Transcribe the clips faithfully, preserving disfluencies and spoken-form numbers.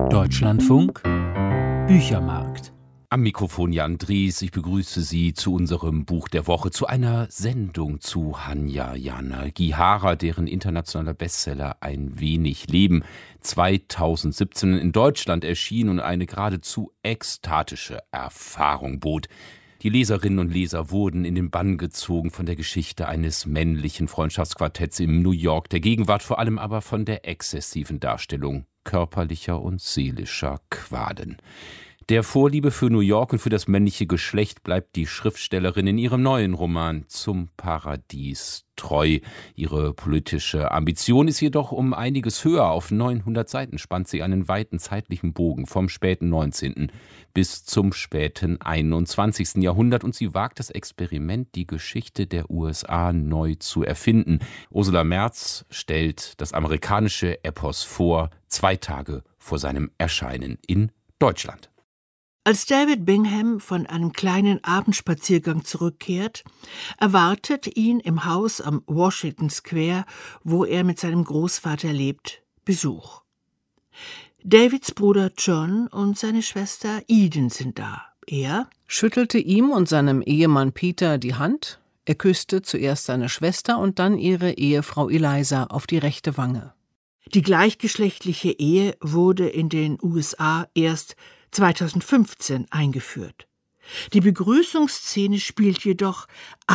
Deutschlandfunk Büchermarkt. Am Mikrofon Jan Dries, ich begrüße Sie zu unserem Buch der Woche, zu einer Sendung zu Hanya Yanagihara, deren internationaler Bestseller Ein wenig Leben zweitausendsiebzehn in Deutschland erschien und eine geradezu ekstatische Erfahrung bot. Die Leserinnen und Leser wurden in den Bann gezogen von der Geschichte eines männlichen Freundschaftsquartetts im New York der Gegenwart, vor allem aber von der exzessiven Darstellung körperlicher und seelischer Qualen. Der Vorliebe für New York und für das männliche Geschlecht bleibt die Schriftstellerin in ihrem neuen Roman Zum Paradies treu. Ihre politische Ambition ist jedoch um einiges höher. Auf neunhundert Seiten spannt sie einen weiten zeitlichen Bogen vom späten neunzehnten bis zum späten einundzwanzigsten Jahrhundert und sie wagt das Experiment, die Geschichte der U S A neu zu erfinden. Ursula Merz stellt das amerikanische Epos vor, zwei Tage vor seinem Erscheinen in Deutschland. Als David Bingham von einem kleinen Abendspaziergang zurückkehrt, erwartet ihn im Haus am Washington Square, wo er mit seinem Großvater lebt, Besuch. Davids Bruder John und seine Schwester Eden sind da. Er schüttelte ihm und seinem Ehemann Peter die Hand, er küsste zuerst seine Schwester und dann ihre Ehefrau Eliza auf die rechte Wange. Die gleichgeschlechtliche Ehe wurde in den U S A erst zweitausendfünfzehn eingeführt. Die Begrüßungsszene spielt jedoch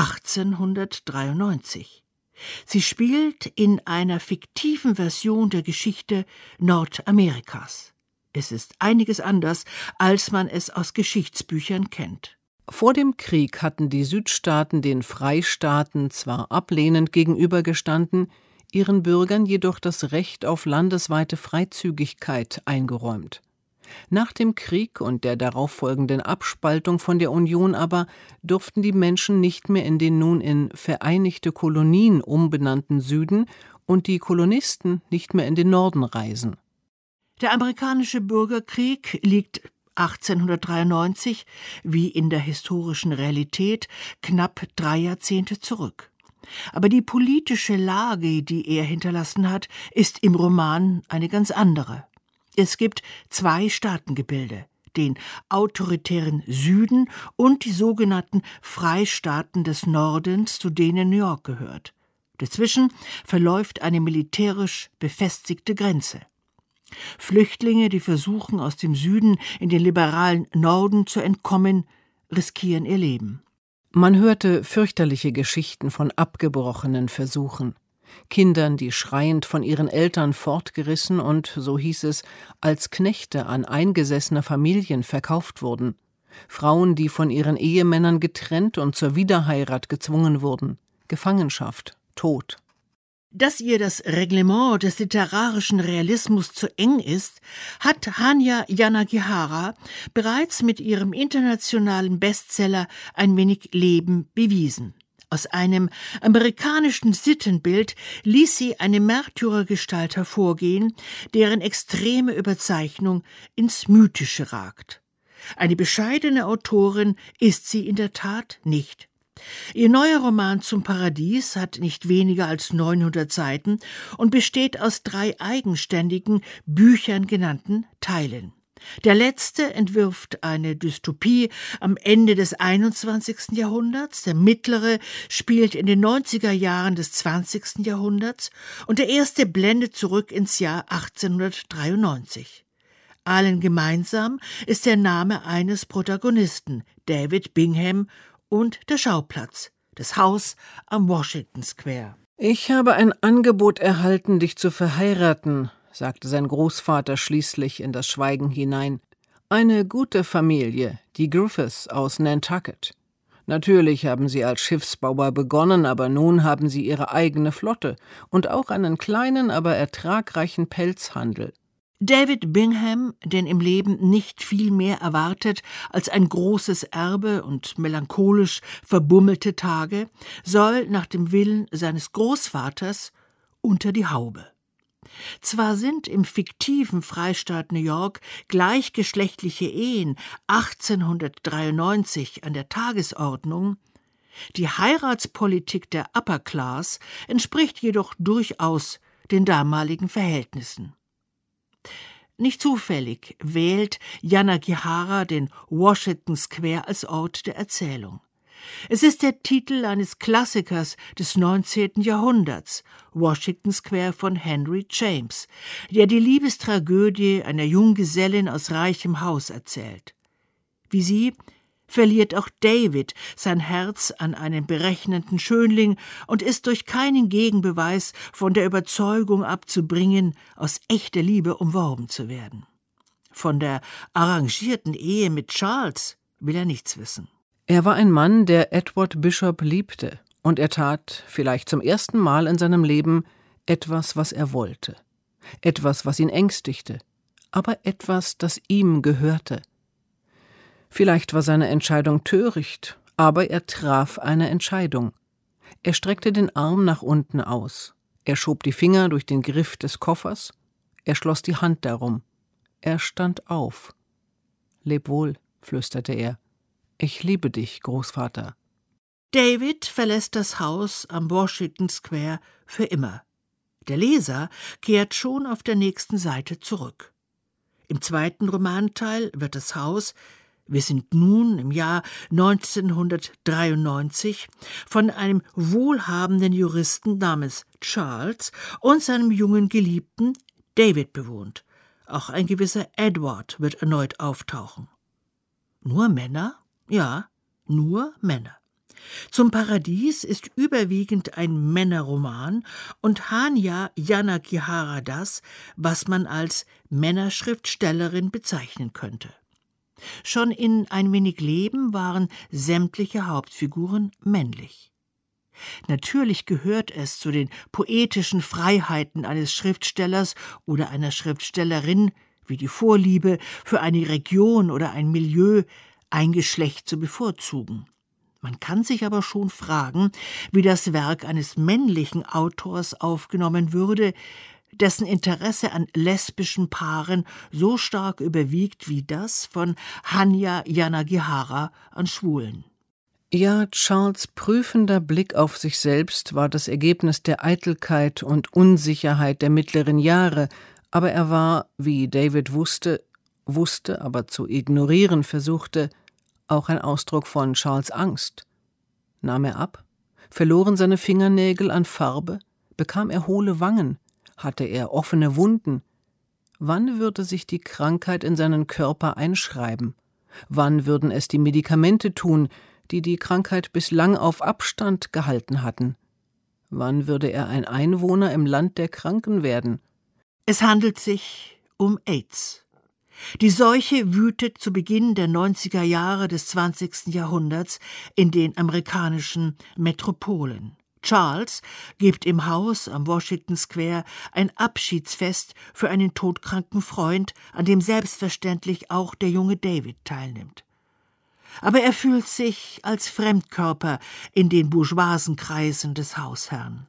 achtzehnhundertdreiundneunzig. Sie spielt in einer fiktiven Version der Geschichte Nordamerikas. Es ist einiges anders, als man es aus Geschichtsbüchern kennt. Vor dem Krieg hatten die Südstaaten den Freistaaten zwar ablehnend gegenübergestanden, ihren Bürgern jedoch das Recht auf landesweite Freizügigkeit eingeräumt. Nach dem Krieg und der darauffolgenden Abspaltung von der Union aber durften die Menschen nicht mehr in den nun in Vereinigte Kolonien umbenannten Süden und die Kolonisten nicht mehr in den Norden reisen. Der amerikanische Bürgerkrieg liegt achtzehnhundertdreiundneunzig, wie in der historischen Realität, knapp drei Jahrzehnte zurück. Aber die politische Lage, die er hinterlassen hat, ist im Roman eine ganz andere. Es gibt zwei Staatengebilde, den autoritären Süden und die sogenannten Freistaaten des Nordens, zu denen New York gehört. Dazwischen verläuft eine militärisch befestigte Grenze. Flüchtlinge, die versuchen, aus dem Süden in den liberalen Norden zu entkommen, riskieren ihr Leben. Man hörte fürchterliche Geschichten von abgebrochenen Versuchen. Kindern, die schreiend von ihren Eltern fortgerissen und, so hieß es, als Knechte an eingesessene Familien verkauft wurden. Frauen, die von ihren Ehemännern getrennt und zur Wiederheirat gezwungen wurden. Gefangenschaft, Tod. Dass ihr das Reglement des literarischen Realismus zu eng ist, hat Hanya Yanagihara bereits mit ihrem internationalen Bestseller Ein wenig Leben bewiesen. Aus einem amerikanischen Sittenbild ließ sie eine Märtyrergestalt hervorgehen, deren extreme Überzeichnung ins Mythische ragt. Eine bescheidene Autorin ist sie in der Tat nicht. Ihr neuer Roman Zum Paradies hat nicht weniger als neunhundert Seiten und besteht aus drei eigenständigen, Büchern genannten Teilen. Der letzte entwirft eine Dystopie am Ende des einundzwanzigsten Jahrhunderts, der mittlere spielt in den neunziger Jahren des zwanzigsten Jahrhunderts und der erste blendet zurück ins Jahr achtzehnhundertdreiundneunzig. Allen gemeinsam ist der Name eines Protagonisten, David Bingham, und der Schauplatz, das Haus am Washington Square. »Ich habe ein Angebot erhalten, dich zu verheiraten«, sagte sein Großvater schließlich in das Schweigen hinein. »Eine gute Familie, die Griffiths aus Nantucket. Natürlich haben sie als Schiffsbauer begonnen, aber nun haben sie ihre eigene Flotte und auch einen kleinen, aber ertragreichen Pelzhandel.« David Bingham, den im Leben nicht viel mehr erwartet als ein großes Erbe und melancholisch verbummelte Tage, soll nach dem Willen seines Großvaters unter die Haube. Zwar sind im fiktiven Freistaat New York gleichgeschlechtliche Ehen achtzehnhundertdreiundneunzig an der Tagesordnung, die Heiratspolitik der Upper Class entspricht jedoch durchaus den damaligen Verhältnissen. Nicht zufällig wählt Yanagihara den Washington Square als Ort der Erzählung. Es ist der Titel eines Klassikers des neunzehnten Jahrhunderts, Washington Square von Henry James, der die Liebestragödie einer Junggesellin aus reichem Haus erzählt. Wie sie verliert auch David sein Herz an einen berechnenden Schönling und ist durch keinen Gegenbeweis von der Überzeugung abzubringen, aus echter Liebe umworben zu werden. Von der arrangierten Ehe mit Charles will er nichts wissen. Er war ein Mann, der Edward Bishop liebte, und er tat, vielleicht zum ersten Mal in seinem Leben, etwas, was er wollte. Etwas, was ihn ängstigte, aber etwas, das ihm gehörte. Vielleicht war seine Entscheidung töricht, aber er traf eine Entscheidung. Er streckte den Arm nach unten aus. Er schob die Finger durch den Griff des Koffers. Er schloss die Hand darum. Er stand auf. »Leb wohl«, flüsterte er. »Ich liebe dich, Großvater.« David verlässt das Haus am Washington Square für immer. Der Leser kehrt schon auf der nächsten Seite zurück. Im zweiten Romanteil wird das Haus, wir sind nun im Jahr neunzehnhundertdreiundneunzig, von einem wohlhabenden Juristen namens Charles und seinem jungen Geliebten David bewohnt. Auch ein gewisser Edward wird erneut auftauchen. Nur Männer? Ja, nur Männer. Zum Paradies ist überwiegend ein Männerroman und Hanya Yanagihara das, was man als Männerschriftstellerin bezeichnen könnte. Schon in Ein wenig Leben waren sämtliche Hauptfiguren männlich. Natürlich gehört es zu den poetischen Freiheiten eines Schriftstellers oder einer Schriftstellerin, wie die Vorliebe für eine Region oder ein Milieu, ein Geschlecht zu bevorzugen. Man kann sich aber schon fragen, wie das Werk eines männlichen Autors aufgenommen würde, dessen Interesse an lesbischen Paaren so stark überwiegt wie das von Hanya Yanagihara an Schwulen. Ja, Charles' prüfender Blick auf sich selbst war das Ergebnis der Eitelkeit und Unsicherheit der mittleren Jahre, aber er war, wie David wusste, wusste, aber zu ignorieren versuchte, auch ein Ausdruck von Charles' Angst. Nahm er ab? Verloren seine Fingernägel an Farbe? Bekam er hohle Wangen? Hatte er offene Wunden? Wann würde sich die Krankheit in seinen Körper einschreiben? Wann würden es die Medikamente tun, die die Krankheit bislang auf Abstand gehalten hatten? Wann würde er ein Einwohner im Land der Kranken werden? Es handelt sich um AIDS. Die Seuche wütet zu Beginn der neunziger Jahre des zwanzigsten Jahrhunderts in den amerikanischen Metropolen. Charles gibt im Haus am Washington Square ein Abschiedsfest für einen todkranken Freund, an dem selbstverständlich auch der junge David teilnimmt. Aber er fühlt sich als Fremdkörper in den bourgeoisen Kreisen des Hausherrn.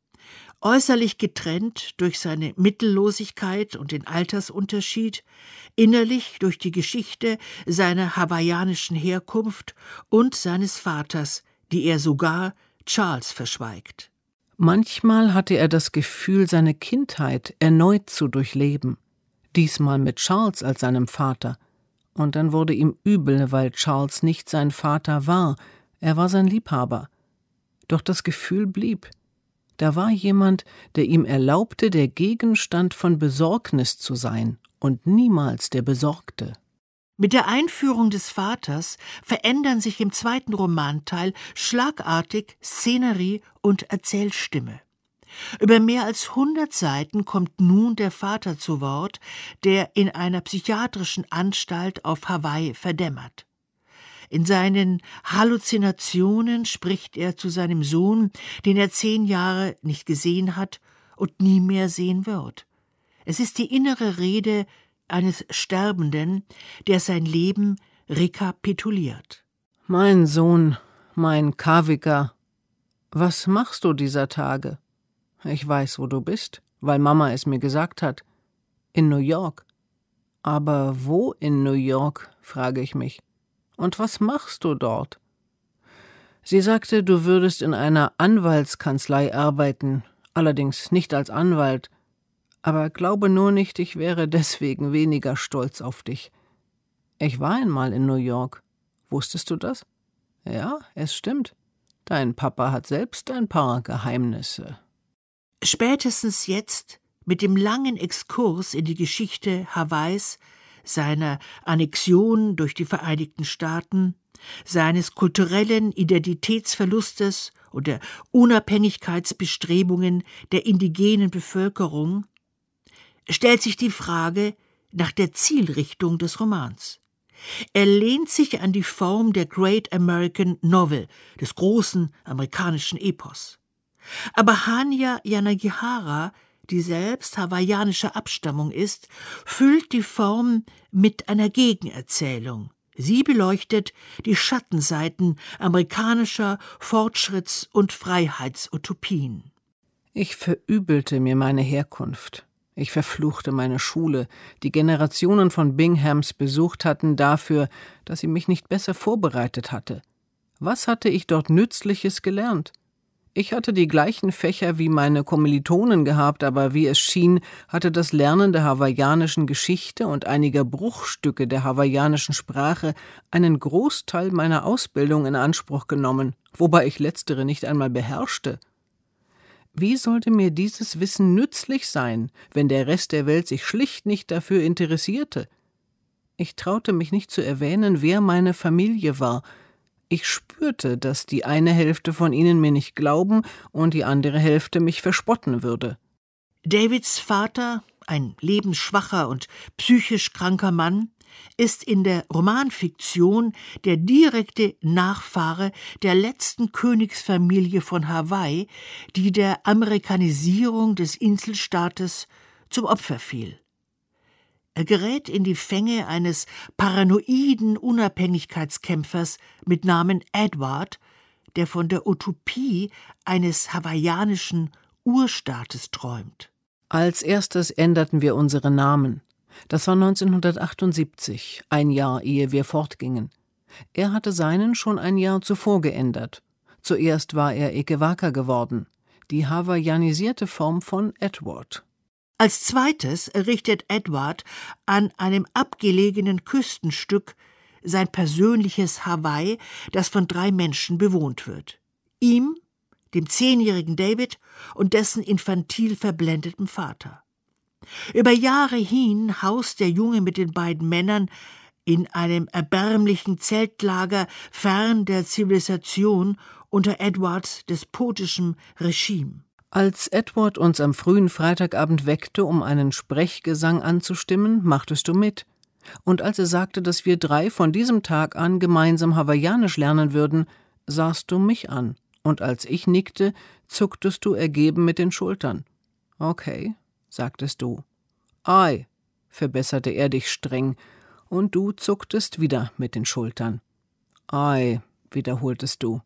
Äußerlich getrennt durch seine Mittellosigkeit und den Altersunterschied, innerlich durch die Geschichte seiner hawaiianischen Herkunft und seines Vaters, die er sogar Charles verschweigt. Manchmal hatte er das Gefühl, seine Kindheit erneut zu durchleben, diesmal mit Charles als seinem Vater. Und dann wurde ihm übel, weil Charles nicht sein Vater war, er war sein Liebhaber. Doch das Gefühl blieb. Da war jemand, der ihm erlaubte, der Gegenstand von Besorgnis zu sein und niemals der Besorgte. Mit der Einführung des Vaters verändern sich im zweiten Romanteil schlagartig Szenerie und Erzählstimme. Über mehr als hundert Seiten kommt nun der Vater zu Wort, der in einer psychiatrischen Anstalt auf Hawaii verdämmert. In seinen Halluzinationen spricht er zu seinem Sohn, den er zehn Jahre nicht gesehen hat und nie mehr sehen wird. Es ist die innere Rede eines Sterbenden, der sein Leben rekapituliert. »Mein Sohn, mein Kavika, was machst du dieser Tage? Ich weiß, wo du bist, weil Mama es mir gesagt hat. In New York. Aber wo in New York, frage ich mich. Und was machst du dort? Sie sagte, du würdest in einer Anwaltskanzlei arbeiten, allerdings nicht als Anwalt. Aber glaube nur nicht, ich wäre deswegen weniger stolz auf dich. Ich war einmal in New York. Wusstest du das? Ja, es stimmt. Dein Papa hat selbst ein paar Geheimnisse. Spätestens jetzt, mit dem langen Exkurs in die Geschichte Hawaiis, seiner Annexion durch die Vereinigten Staaten, seines kulturellen Identitätsverlustes und der Unabhängigkeitsbestrebungen der indigenen Bevölkerung, stellt sich die Frage nach der Zielrichtung des Romans. Er lehnt sich an die Form der Great American Novel, des großen amerikanischen Epos. Aber Hanya Yanagihara, die selbst hawaiianischer Abstammung ist, füllt die Form mit einer Gegenerzählung. Sie beleuchtet die Schattenseiten amerikanischer Fortschritts- und Freiheitsutopien. Ich verübelte mir meine Herkunft. Ich verfluchte meine Schule, die Generationen von Binghams besucht hatten, dafür, dass sie mich nicht besser vorbereitet hatte. Was hatte ich dort Nützliches gelernt? Ich hatte die gleichen Fächer wie meine Kommilitonen gehabt, aber wie es schien, hatte das Lernen der hawaiianischen Geschichte und einiger Bruchstücke der hawaiianischen Sprache einen Großteil meiner Ausbildung in Anspruch genommen, wobei ich letztere nicht einmal beherrschte. Wie sollte mir dieses Wissen nützlich sein, wenn der Rest der Welt sich schlicht nicht dafür interessierte? Ich traute mich nicht zu erwähnen, wer meine Familie war. Ich spürte, dass die eine Hälfte von ihnen mir nicht glauben und die andere Hälfte mich verspotten würde. Davids Vater, ein lebensschwacher und psychisch kranker Mann, ist in der Romanfiktion der direkte Nachfahre der letzten Königsfamilie von Hawaii, die der Amerikanisierung des Inselstaates zum Opfer fiel. Er gerät in die Fänge eines paranoiden Unabhängigkeitskämpfers mit Namen Edward, der von der Utopie eines hawaiianischen Urstaates träumt. Als erstes änderten wir unsere Namen. Das war neunzehnhundertachtundsiebzig, ein Jahr ehe wir fortgingen. Er hatte seinen schon ein Jahr zuvor geändert. Zuerst war er Ekewaka geworden, die hawaiianisierte Form von Edward. Als zweites errichtet Edward an einem abgelegenen Küstenstück sein persönliches Hawaii, das von drei Menschen bewohnt wird. Ihm, dem zehnjährigen David und dessen infantil verblendeten Vater. Über Jahre hin haust der Junge mit den beiden Männern in einem erbärmlichen Zeltlager fern der Zivilisation unter Edwards despotischem Regime. Als Edward uns am frühen Freitagabend weckte, um einen Sprechgesang anzustimmen, machtest du mit. Und als er sagte, dass wir drei von diesem Tag an gemeinsam Hawaiianisch lernen würden, sahst du mich an. Und als ich nickte, zucktest du ergeben mit den Schultern. Okay, sagtest du. Ei, verbesserte er dich streng, und du zucktest wieder mit den Schultern. Ei, wiederholtest du.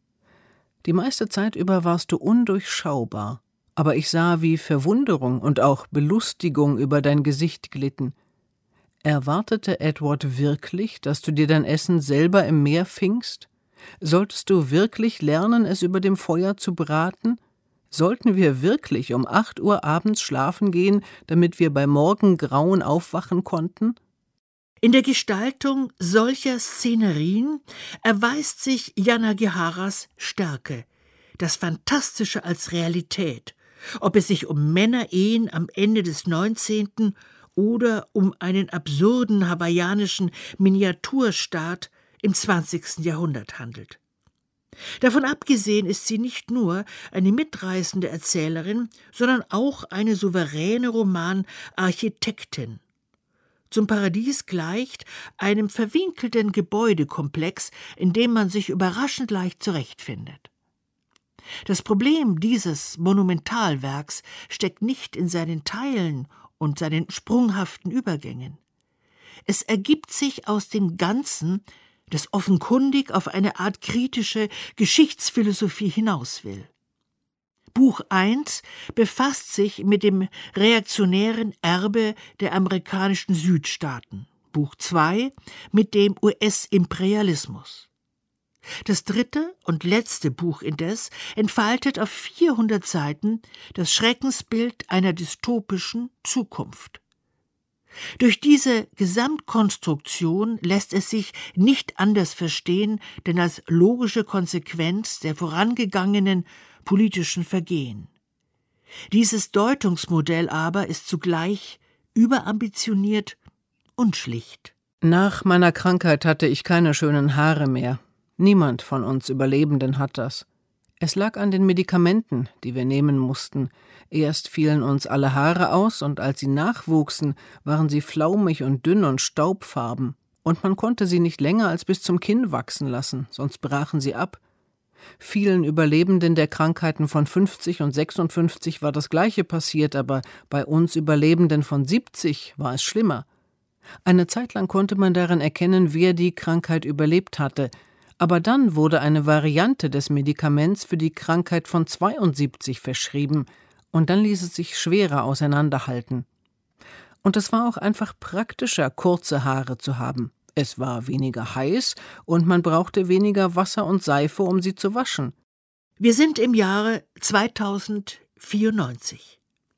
Die meiste Zeit über warst du undurchschaubar, aber ich sah, wie Verwunderung und auch Belustigung über dein Gesicht glitten. Erwartete Edward wirklich, dass du dir dein Essen selber im Meer fingst? Solltest du wirklich lernen, es über dem Feuer zu braten? Sollten wir wirklich um acht Uhr abends schlafen gehen, damit wir bei Morgengrauen aufwachen konnten? In der Gestaltung solcher Szenerien erweist sich Yanagiharas Stärke, das Fantastische als Realität, ob es sich um Männerehen am Ende des neunzehnten oder um einen absurden hawaiianischen Miniaturstaat im zwanzigsten Jahrhundert handelt. Davon abgesehen ist sie nicht nur eine mitreißende Erzählerin, sondern auch eine souveräne Romanarchitektin. Zum Paradies gleicht einem verwinkelten Gebäudekomplex, in dem man sich überraschend leicht zurechtfindet. Das Problem dieses Monumentalwerks steckt nicht in seinen Teilen und seinen sprunghaften Übergängen. Es ergibt sich aus dem Ganzen, das offenkundig auf eine Art kritische Geschichtsphilosophie hinaus will. Buch eins befasst sich mit dem reaktionären Erbe der amerikanischen Südstaaten, Buch zwei mit dem U S-Imperialismus. Das dritte und letzte Buch indes entfaltet auf vierhundert Seiten das Schreckensbild einer dystopischen Zukunft. Durch diese Gesamtkonstruktion lässt es sich nicht anders verstehen, denn als logische Konsequenz der vorangegangenen politischen Vergehen. Dieses Deutungsmodell aber ist zugleich überambitioniert und schlicht. Nach meiner Krankheit hatte ich keine schönen Haare mehr. Niemand von uns Überlebenden hat das. Es lag an den Medikamenten, die wir nehmen mussten. Erst fielen uns alle Haare aus, und als sie nachwuchsen, waren sie flaumig und dünn und staubfarben. Und man konnte sie nicht länger als bis zum Kinn wachsen lassen, sonst brachen sie ab. Vielen Überlebenden der Krankheiten von fünfzig und sechsundfünfzig war das Gleiche passiert, aber bei uns Überlebenden von siebzig war es schlimmer. Eine Zeit lang konnte man daran erkennen, wer die Krankheit überlebt hatte. Aber dann wurde eine Variante des Medikaments für die Krankheit von zweiundsiebzig verschrieben, und dann ließ es sich schwerer auseinanderhalten. Und es war auch einfach praktischer, kurze Haare zu haben. Es war weniger heiß und man brauchte weniger Wasser und Seife, um sie zu waschen. Wir sind im Jahre zweitausendvierundneunzig.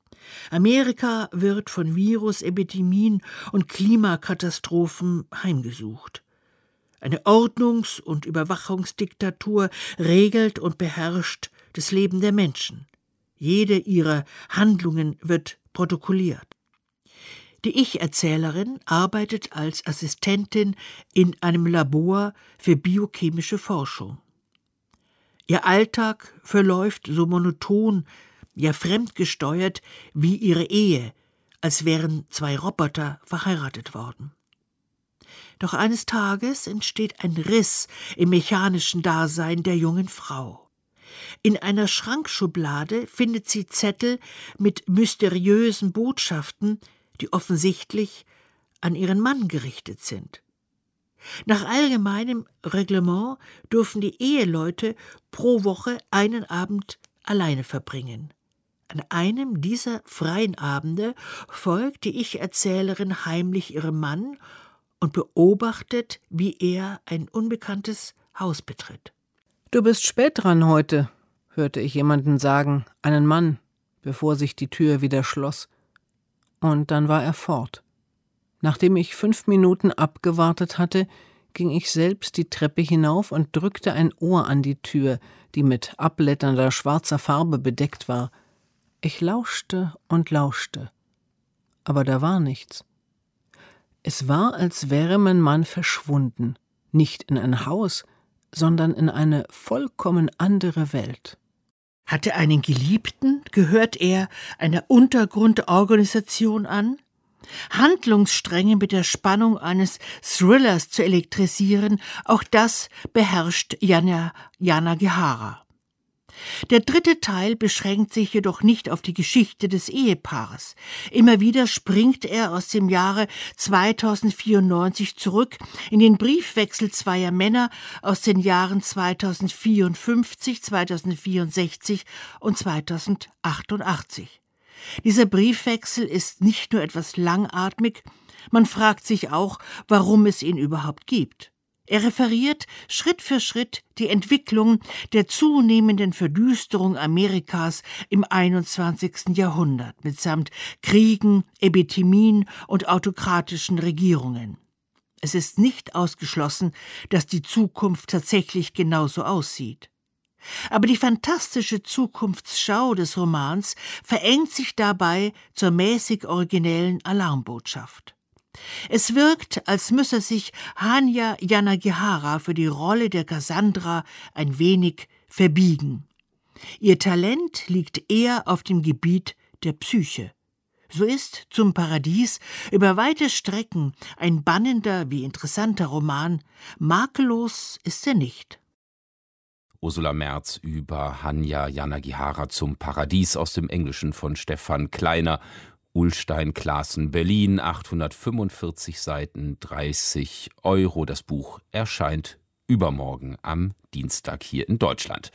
Amerika wird von Virusepidemien und Klimakatastrophen heimgesucht. Eine Ordnungs- und Überwachungsdiktatur regelt und beherrscht das Leben der Menschen. Jede ihrer Handlungen wird protokolliert. Die Ich-Erzählerin arbeitet als Assistentin in einem Labor für biochemische Forschung. Ihr Alltag verläuft so monoton, ja fremdgesteuert wie ihre Ehe, als wären zwei Roboter verheiratet worden. Doch eines Tages entsteht ein Riss im mechanischen Dasein der jungen Frau. In einer Schrankschublade findet sie Zettel mit mysteriösen Botschaften, die offensichtlich an ihren Mann gerichtet sind. Nach allgemeinem Reglement dürfen die Eheleute pro Woche einen Abend alleine verbringen. An einem dieser freien Abende folgt die Ich-Erzählerin heimlich ihrem Mann und beobachtet, wie er ein unbekanntes Haus betritt. »Du bist spät dran heute«, hörte ich jemanden sagen, einen Mann, bevor sich die Tür wieder schloss. Und dann war er fort. Nachdem ich fünf Minuten abgewartet hatte, ging ich selbst die Treppe hinauf und drückte ein Ohr an die Tür, die mit abblätternder schwarzer Farbe bedeckt war. Ich lauschte und lauschte, aber da war nichts. Es war, als wäre mein Mann verschwunden, nicht in ein Haus, sondern in eine vollkommen andere Welt. Hat er einen Geliebten? Gehört er einer Untergrundorganisation an? Handlungsstränge mit der Spannung eines Thrillers zu elektrisieren, auch das beherrscht Jana Yanagihara. Der dritte Teil beschränkt sich jedoch nicht auf die Geschichte des Ehepaares. Immer wieder springt er aus dem Jahre zweitausendvierundneunzig zurück in den Briefwechsel zweier Männer aus den Jahren zweitausendvierundfünfzig, zweitausendvierundsechzig und zweitausendachtundachtzig. Dieser Briefwechsel ist nicht nur etwas langatmig, man fragt sich auch, warum es ihn überhaupt gibt. Er referiert Schritt für Schritt die Entwicklung der zunehmenden Verdüsterung Amerikas im einundzwanzigsten Jahrhundert mitsamt Kriegen, Epidemien und autokratischen Regierungen. Es ist nicht ausgeschlossen, dass die Zukunft tatsächlich genauso aussieht. Aber die fantastische Zukunftsschau des Romans verengt sich dabei zur mäßig originellen Alarmbotschaft. Es wirkt, als müsse sich Hanya Yanagihara für die Rolle der Cassandra ein wenig verbiegen. Ihr Talent liegt eher auf dem Gebiet der Psyche. So ist Zum Paradies über weite Strecken ein bannender wie interessanter Roman, makellos ist er nicht. Ursula Merz über Hanya Yanagihara Zum Paradies aus dem Englischen von Stefan Kleiner. Ullstein Classen, Berlin, achthundertfünfundvierzig Seiten, dreißig Euro. Das Buch erscheint übermorgen am Dienstag hier in Deutschland.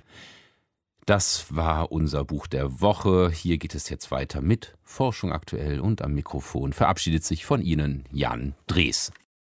Das war unser Buch der Woche. Hier geht es jetzt weiter mit Forschung aktuell und am Mikrofon verabschiedet sich von Ihnen Jan Drees.